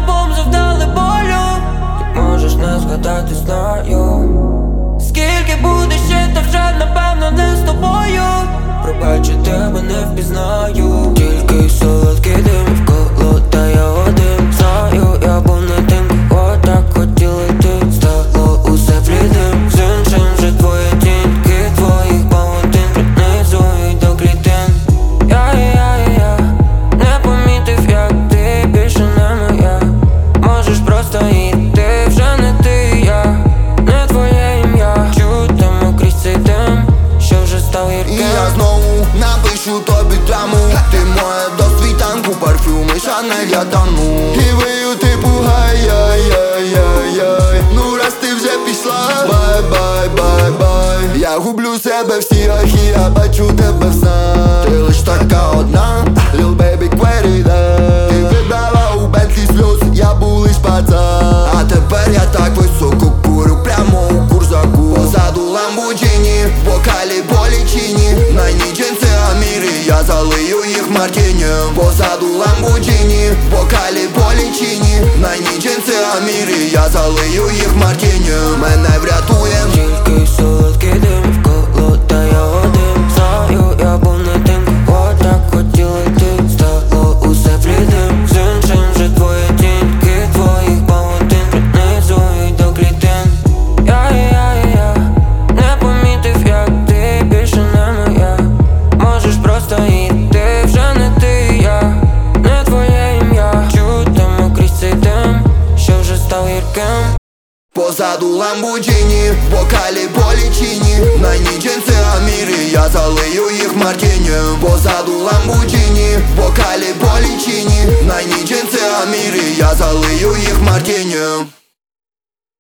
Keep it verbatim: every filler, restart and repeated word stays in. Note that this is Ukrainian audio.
обом завдали болю. Ти можеш не згадати, знаю. Скільки буде ще, та вже напевно не з тобою. Пробач, я тебе не впізнаю. Тільки солодкий дим вколо, та я один. Знаю, я був не тим, кого так хотіли ти. Стало усе блідим, з іншим вже твоя тінь. Кид твоїх павутин пронизують до клітин. Я, я, я, не помітив, як ти більше не моя. Можеш просто йти, вже не ти, я не твоє ім'я. Чутимо крізь цей дим, що вже став гірким. І я знову напишу тобі драму. Ти моя до світанку, парфюми Шанель, я тону. І вию типу гай-яй-яй-яй-яй. Ну раз ти вже пішла, бай-бай-бай-бай. Я гублю себе в стігах і я бачу тебе в снах. Ти лиш така одна, Lil Baby Querida. Ти вибрала у Бентлі сльоз, я був лиш пацан. А тепер я так високо курю, прямо у курзаку. Позаду Ламборджині, в бокалі полічині. На ній джинси Аміри, я залию їх мартінем. Позаду Ламборджині, в бокалі полічині. На ній джинси Аміри, я залию їх мартінем. Мене врятує тільки солодкий дим вколо, та я один. Знаю, я був не тим, кого так хотіли ти. Стало усе блідим, з іншим вже твоя тінь. Кид твоїх павутин пронизують до клітин. Я, я, я, не помітив, як ти більше не моя. Можеш просто йти, вже не ти, я не твоє ім'я. Чутимо крізь цей дим, що вже став гірким. позаду Ламборджині, в бокалі полічині. На ній джинси Аміри, я залию їх мартінем. Позаду Ламборджині, в бокалі полічині. На ній джинси Аміри, я залию їх мартінем.